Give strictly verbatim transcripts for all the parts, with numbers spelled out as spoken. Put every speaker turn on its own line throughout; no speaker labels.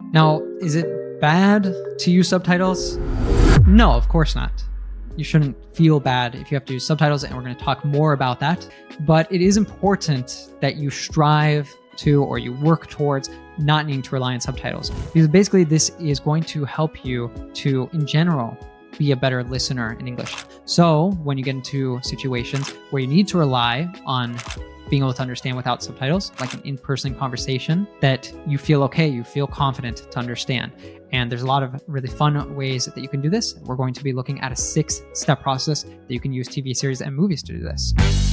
Now, is it bad to use subtitles? No, of course not. You shouldn't feel bad if you have to use subtitles, and we're going to talk more about that. But it is important that you strive to, or you work towards, not needing to rely on subtitles. Because basically this is going to help you to, in general, be a better listener in English. So when you get into situations where you need to rely on being able to understand without subtitles, like an in-person conversation, that you feel okay, you feel confident to understand. And there's a lot of really fun ways that you can do this. We're going to be looking at a six-step process that you can use T V series and movies to do this.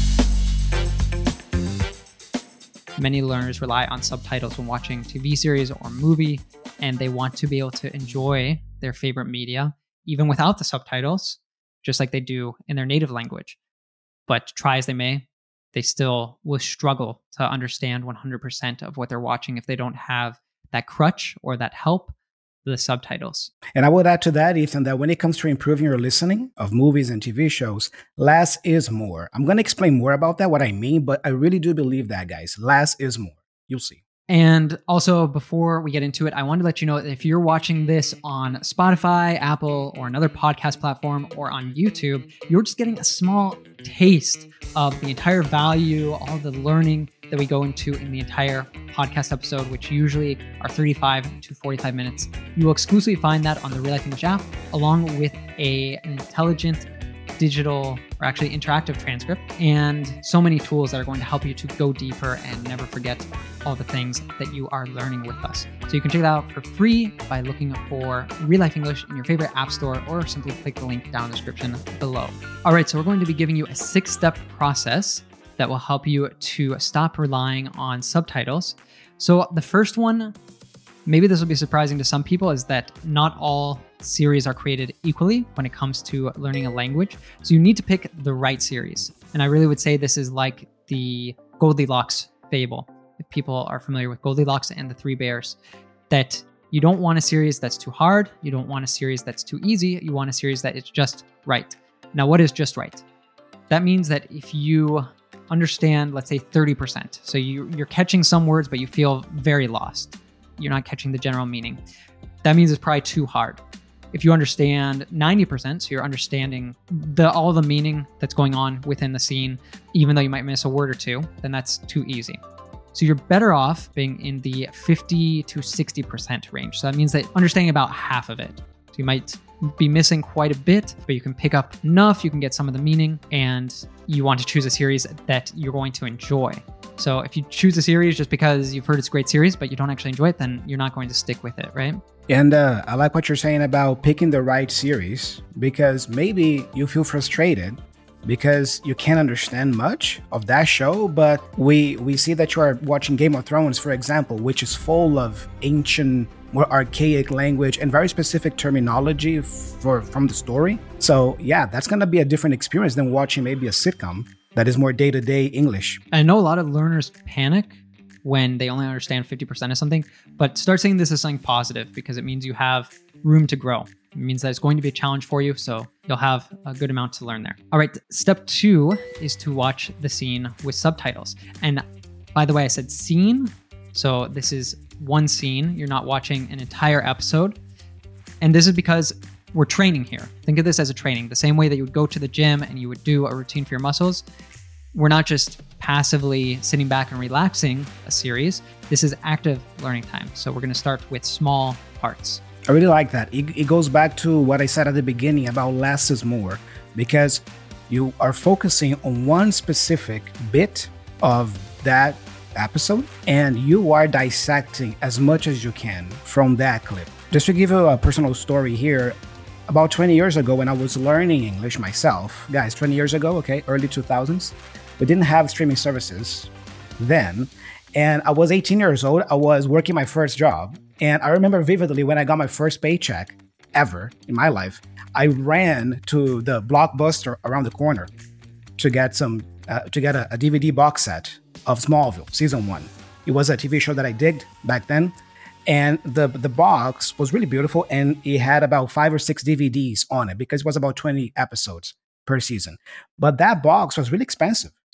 Many learners rely on subtitles when watching T V series or movie, and they want to be able to enjoy their favorite media, even without the subtitles, just like they do in their native language. But try as they may, they still will struggle to understand one hundred percent of what they're watching if they don't have that crutch or that help, the subtitles.
And I would add to that, Ethan, that when it comes to improving your listening of movies and T V shows, less is more. I'm going to explain more about that, what I mean, but I really do believe that, guys. Less is more. You'll see.
And also, before we get into it, I wanted to let you know that if you're watching this on Spotify, Apple, or another podcast platform, or on YouTube, you're just getting a small taste of the entire value, all the learning that we go into in the entire podcast episode, which usually are thirty-five to forty-five minutes. You will exclusively find that on the Real Life English app, along with a, an intelligent digital or actually interactive transcript, and so many tools that are going to help you to go deeper and never forget all the things that you are learning with us. So you can check it out for free by looking for Real Life English in your favorite app store, or simply click the link down in the description below. All right, so we're going to be giving you a six-step process that will help you to stop relying on subtitles. So the first one, maybe this will be surprising to some people, is that not all series are created equally when it comes to learning a language. So you need to pick the right series. And I really would say this is like the Goldilocks fable. If people are familiar with Goldilocks and the Three Bears, that you don't want a series that's too hard. You don't want a series that's too easy. You want a series that is just right. Now, what is just right? That means that if you understand, let's say thirty percent, so you, you're catching some words, but you feel very lost. You're not catching the general meaning. That means it's probably too hard. If you understand ninety percent, so you're understanding the all the meaning that's going on within the scene, even though you might miss a word or two, then that's too easy. So you're better off being in the fifty to sixty percent range. So that means that understanding about half of it. So you might be missing quite a bit, but you can pick up enough, you can get some of the meaning, and you want to choose a series that you're going to enjoy. So if you choose a series just because you've heard it's a great series, but you don't actually enjoy it, then you're not going to stick with it, right?
And uh, I like what you're saying about picking the right series, because maybe you feel frustrated because you can't understand much of that show, but we we see that you are watching Game of Thrones, for example, which is full of ancient, more archaic language and very specific terminology for from the story. So yeah, that's going to be a different experience than watching maybe a sitcom that is more day-to-day English.
I know a lot of learners panic when they only understand fifty percent of something, but start seeing this as something positive, because it means you have room to grow. It means that it's going to be a challenge for you, so you'll have a good amount to learn there. All right, step two is to watch the scene with subtitles. And by the way, I said scene, so this is one scene. You're not watching an entire episode. And this is because we're training here. Think of this as a training. The same way that you would go to the gym and you would do a routine for your muscles. We're not just passively sitting back and relaxing a series. This is active learning time. So we're going to start with small parts.
I really like that. It, it goes back to what I said at the beginning about less is more, because you are focusing on one specific bit of that episode and you are dissecting as much as you can from that clip. Just to give you a personal story here, about twenty years ago when I was learning English myself, guys, twenty years ago, okay, early two thousands, we didn't have streaming services then. And I was eighteen years old. I was working my first job. And I remember vividly when I got my first paycheck ever in my life, I ran to the Blockbuster around the corner to get some, uh, to get a, a D V D box set of Smallville, season one. It was a T V show that I digged back then. And the, the box was really beautiful. And it had about five or six D V Ds on it because it was about twenty episodes per season. But that box was really expensive.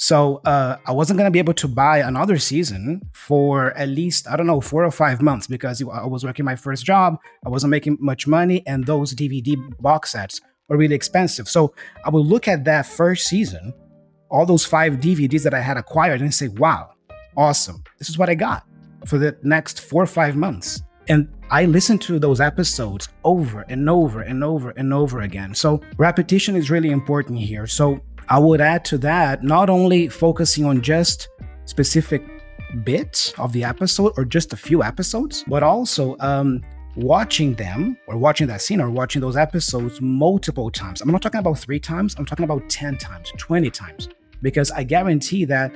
So uh, I wasn't going to be able to buy another season for at least, I don't know, four or five months because I was working my first job. I wasn't making much money. And those D V D box sets were really expensive. So I would look at that first season, all those five D V Ds that I had acquired, and say, wow, awesome. This is what I got for the next four or five months. And I listened to those episodes over and over and over and over again. So repetition is really important here. So I would add to that, not only focusing on just specific bits of the episode or just a few episodes, but also um, watching them or watching that scene or watching those episodes multiple times. I'm not talking about three times. I'm talking about ten times, twenty times, because I guarantee that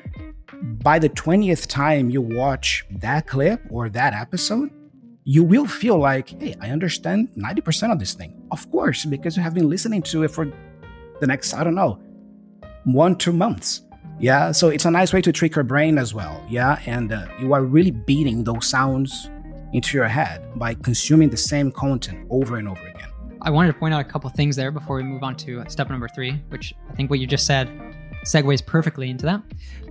by the twentieth time you watch that clip or that episode, you will feel like, hey, I understand ninety percent of this thing. Of course, because you have been listening to it for the next, I don't know, one, two months. Yeah. So it's a nice way to trick your brain as well. Yeah. And uh, you are really beating those sounds into your head by consuming the same content over and over again.
I wanted to point out a couple things there before we move on to step number three, which I think what you just said segues perfectly into that.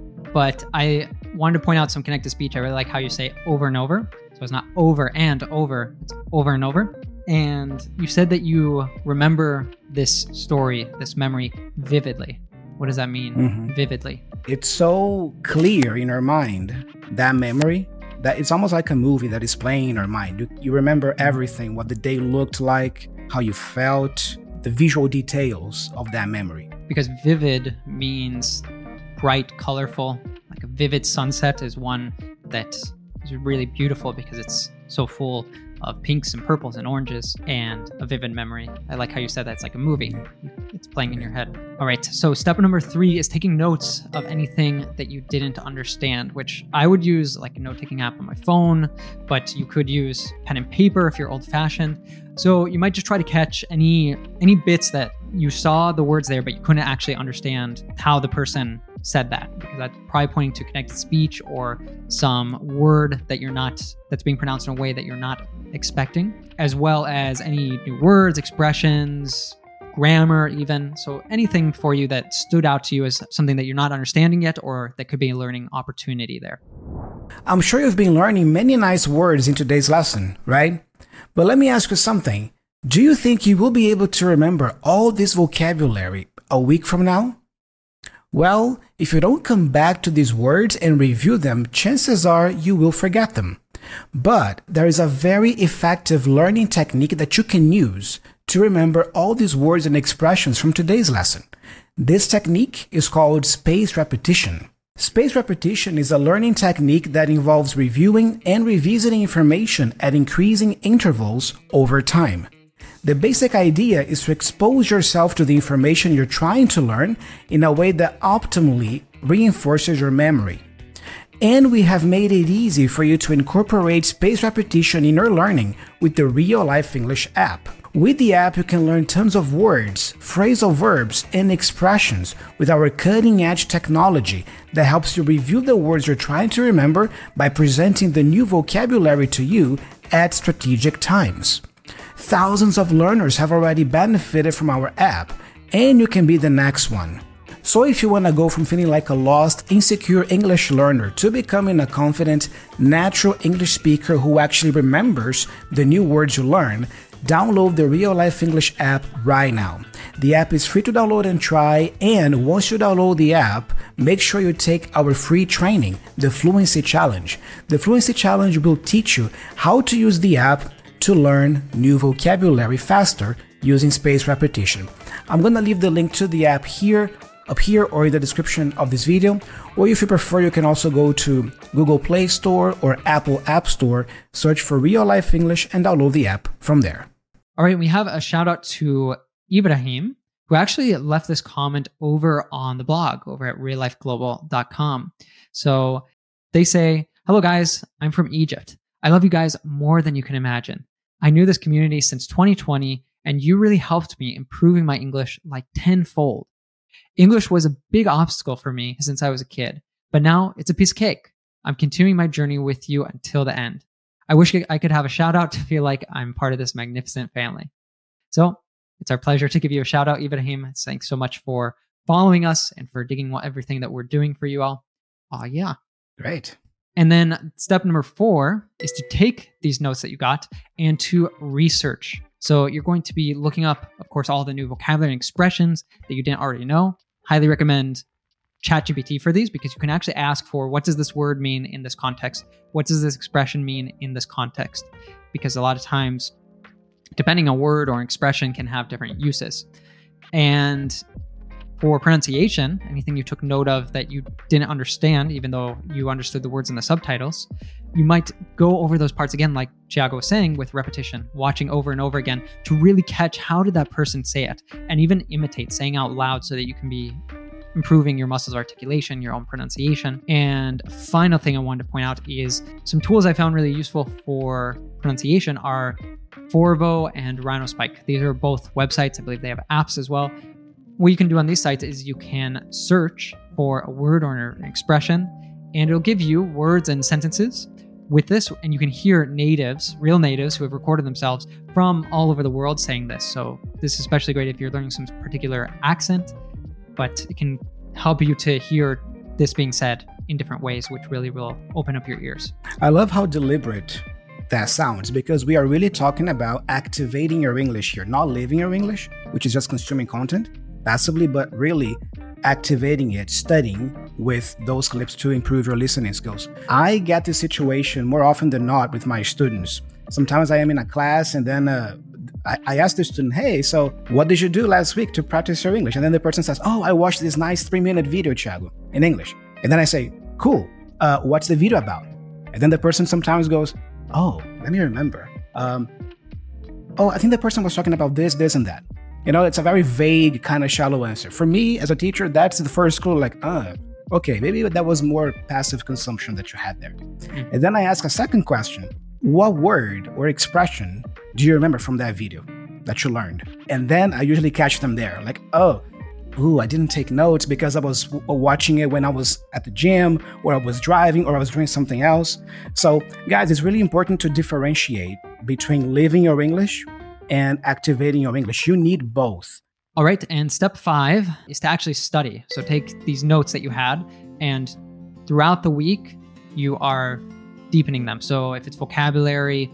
But I wanted to point out some connected speech. I really like how you say over and over. So it's not over and over, it's over and over. And you said that you remember this story, this memory vividly. What does that mean, mm-hmm. vividly?
It's so clear in our mind, that memory, that it's almost like a movie that is playing in our mind. You, you remember everything, what the day looked like, how you felt, the visual details of that memory.
Because vivid means bright, colorful. Like a vivid sunset is one that is really beautiful because it's so full of pinks and purples and oranges and a vivid memory. I like how you said that it's like a movie. It's playing in your head. All right, so step number three is taking notes of anything that you didn't understand, which I would use like a note-taking app on my phone, but you could use pen and paper if you're old-fashioned. So you might just try to catch any any bits that you saw the words there, but you couldn't actually understand how the person said that, because that's probably pointing to connected speech or some word that you're not, that's being pronounced in a way that you're not expecting, as well as any new words, expressions, grammar even. So anything for you that stood out to you as something that you're not understanding yet, or that could be a learning opportunity there.
I'm sure you've been learning many nice words in today's lesson, right? But let me ask you something. Do you think you will be able to remember all this vocabulary a week from now? Well, if you don't come back to these words and review them, chances are you will forget them. But there is a very effective learning technique that you can use to remember all these words and expressions from today's lesson. This technique is called spaced repetition. Spaced repetition is a learning technique that involves reviewing and revisiting information at increasing intervals over time. The basic idea is to expose yourself to the information you're trying to learn in a way that optimally reinforces your memory. And we have made it easy for you to incorporate spaced repetition in your learning with the Real Life English app. With the app, you can learn tons of words, phrasal verbs, and expressions with our cutting-edge technology that helps you review the words you're trying to remember by presenting the new vocabulary to you at strategic times. Thousands of learners have already benefited from our app, and you can be the next one. So if you want to go from feeling like a lost, insecure English learner to becoming a confident, natural English speaker who actually remembers the new words you learn, download the Real Life English app right now. The app is free to download and try, and once you download the app, make sure you take our free training, the Fluency Challenge. The Fluency Challenge will teach you how to use the app to learn new vocabulary faster using spaced repetition. I'm going to leave the link to the app here, up here, or in the description of this video, or if you prefer, you can also go to Google Play Store or Apple App Store, search for Real Life English, and download the app from there.
All right, we have a shout out to Ibrahim, who actually left this comment over on the blog over at real life global dot com. So they say, "Hello guys, I'm from Egypt. I love you guys more than you can imagine. I knew this community since twenty twenty, and you really helped me improving my English like tenfold. English was a big obstacle for me since I was a kid, but now it's a piece of cake. I'm continuing my journey with you until the end. I wish I could have a shout out to feel like I'm part of this magnificent family." So it's our pleasure to give you a shout out, Ibrahim. Thanks so much for following us and for digging what, everything that we're doing for you all. Uh, yeah.
Great.
And then step number four is to take these notes that you got and to research. So you're going to be looking up, of course, all the new vocabulary and expressions that you didn't already know. Highly recommend ChatGPT for these because you can actually ask for what does this word mean in this context? What does this expression mean in this context? Because a lot of times, depending on word or expression can have different uses. And for pronunciation, anything you took note of that you didn't understand, even though you understood the words in the subtitles, you might go over those parts again, like Thiago was saying, with repetition, watching over and over again to really catch how did that person say it, and even imitate saying out loud so that you can be improving your muscles articulation, your own pronunciation. And final thing I wanted to point out is some tools I found really useful for pronunciation are Forvo and Rhinospike. These are both websites. I believe they have apps as well. What you can do on these sites is you can search for a word or an expression, and it'll give you words and sentences with this, and you can hear natives, real natives who have recorded themselves from all over the world saying this. So this is especially great if you're learning some particular accent, but it can help you to hear this being said in different ways, which really will open up your ears.
I love how deliberate that sounds because we are really talking about activating your English here, not living your English, which is just consuming content passively, but really activating it, studying with those clips to improve your listening skills. I get this situation more often than not with my students. Sometimes I am in a class and then uh, I, I ask the student, hey, so what did you do last week to practice your English? And then the person says, oh, I watched this nice three minute video, Thiago, in English. And then I say, cool, uh, what's the video about? And then the person sometimes goes, oh, let me remember. Um, oh, I think the person was talking about this, this, and that. You know, it's a very vague, kind of shallow answer. For me, as a teacher, that's the first clue, like, ah, okay, maybe that was more passive consumption that you had there. Mm-hmm. And then I ask a second question. What word or expression do you remember from that video that you learned? And then I usually catch them there, like, oh, ooh, I didn't take notes because I was w- watching it when I was at the gym, or I was driving, or I was doing something else. So, guys, it's really important to differentiate between living your English and activating your English. You need both.
All right. And step five is to actually study. So take these notes that you had, and throughout the week, you are deepening them. So if it's vocabulary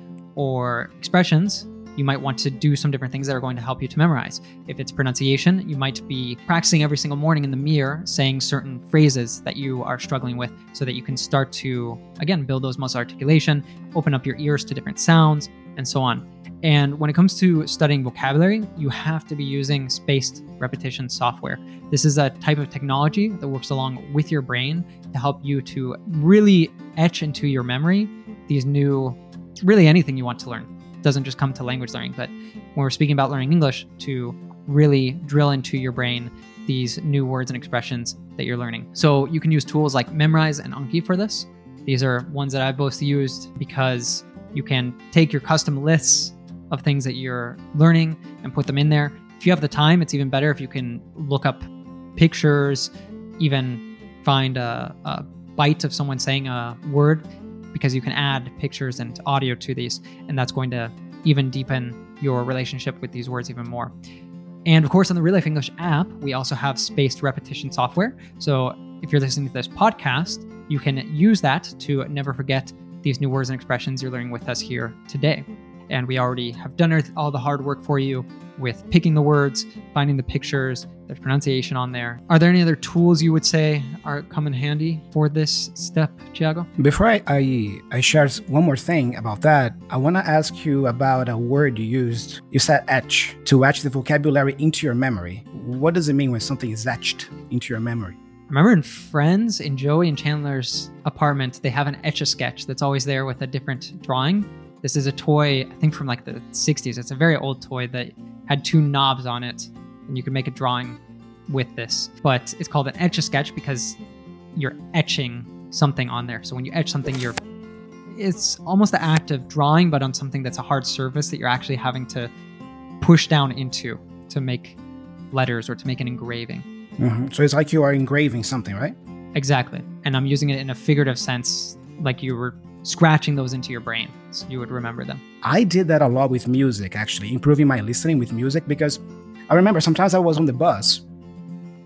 or expressions, you might want to do some different things that are going to help you to memorize. If it's pronunciation, you might be practicing every single morning in the mirror, saying certain phrases that you are struggling with so that you can start to, again, build those muscle articulation, open up your ears to different sounds, and so on. And when it comes to studying vocabulary, you have to be using spaced repetition software. This is a type of technology that works along with your brain to help you to really etch into your memory these new, really anything you want to learn. It doesn't just come to language learning, but when we're speaking about learning English, to really drill into your brain these new words and expressions that you're learning. So you can use tools like Memrise and Anki for this. These are ones that I've both used because you can take your custom lists of things that you're learning and put them in there. If you have the time, it's even better if you can look up pictures, even find a, a bite of someone saying a word, because you can add pictures and audio to these, and that's going to even deepen your relationship with these words even more. And of course, on the Real Life English app, we also have spaced repetition software. So if you're listening to this podcast, you can use that to never forget these new words and expressions you're learning with us here today. And we already have done all the hard work for you with picking the words, finding the pictures, there's pronunciation on there. Are there any other tools you would say are come in handy for this step, Thiago?
Before I, I, I share one more thing about that, I want to ask you about a word you used. You said etch, to etch the vocabulary into your memory. What does it mean when something is etched into your memory?
Remember in Friends, in Joey and Chandler's apartment, they have an Etch-a-Sketch that's always there with a different drawing. This is a toy, I think from like the sixties. It's a very old toy that had two knobs on it, and you could make a drawing with this. But it's called an Etch-a-Sketch because you're etching something on there. So when you etch something, you're it's almost the act of drawing, but on something that's a hard surface that you're actually having to push down into to make letters or to make an engraving.
Mm-hmm. So it's like you are engraving something, right?
Exactly. And I'm using it in a figurative sense, like you were scratching those into your brain so you would remember them.
I did that a lot with music, actually, improving my listening with music, because I remember sometimes I was on the bus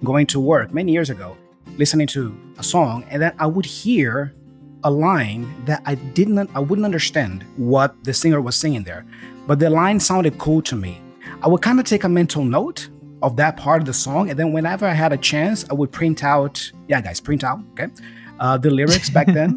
going to work many years ago, listening to a song, and then I would hear a line that I didn't, I wouldn't understand what the singer was singing there, but the line sounded cool to me. I would kind of take a mental note of that part of the song, and then whenever I had a chance, I would print out, yeah, guys, print out, okay, uh, the lyrics back then.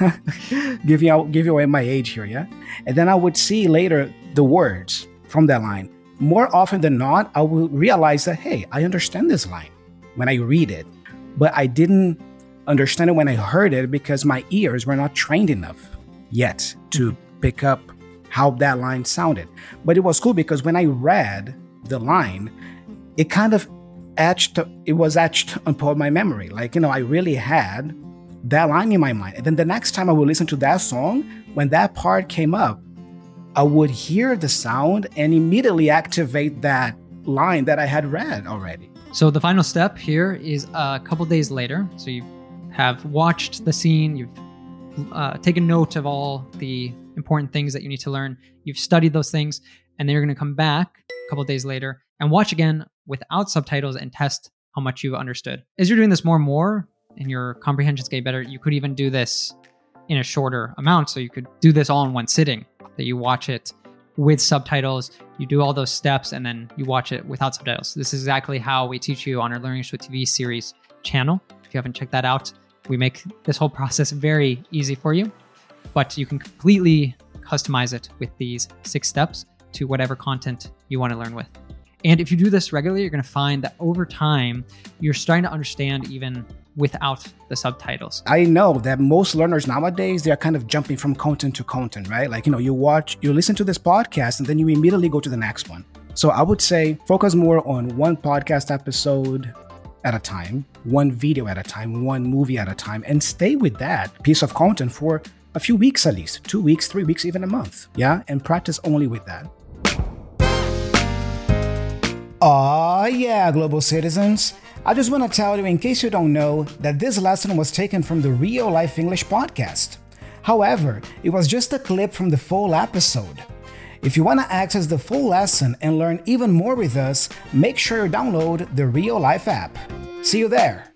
give you give you away my age here, yeah. And then I would see later the words from that line. More often than not, I will realize that, hey, I understand this line when I read it, but I didn't understand it when I heard it because my ears were not trained enough yet to pick up how that line sounded. But it was cool because when I read the line, it kind of etched, it was etched upon my memory. Like, you know, I really had that line in my mind. And then the next time I would listen to that song, when that part came up, I would hear the sound and immediately activate that line that I had read already.
So the final step here is a couple days later. So you have watched the scene, you've uh, taken note of all the important things that you need to learn, you've studied those things, and then you're going to come back a couple days later and watch again without subtitles and test how much you've understood. As you're doing this more and more, and your comprehension's getting better, you could even do this in a shorter amount. So you could do this all in one sitting, that you watch it with subtitles, you do all those steps, and then you watch it without subtitles. This is exactly how we teach you on our Learning English with T V series channel. If you haven't checked that out, we make this whole process very easy for you, but you can completely customize it with these six steps to whatever content you want to learn with. And if you do this regularly, you're going to find that over time, you're starting to understand even without the subtitles.
I know that most learners nowadays, they're kind of jumping from content to content, right? Like, you know, you watch, you listen to this podcast and then you immediately go to the next one. So I would say focus more on one podcast episode at a time, one video at a time, one movie at a time, and stay with that piece of content for a few weeks at least, two weeks, three weeks, even a month. Yeah. And practice only with that. Aw, yeah, global citizens. I just want to tell you, in case you don't know, that this lesson was taken from the Real Life English podcast. However, it was just a clip from the full episode. If you want to access the full lesson and learn even more with us, make sure you download the Real Life app. See you there!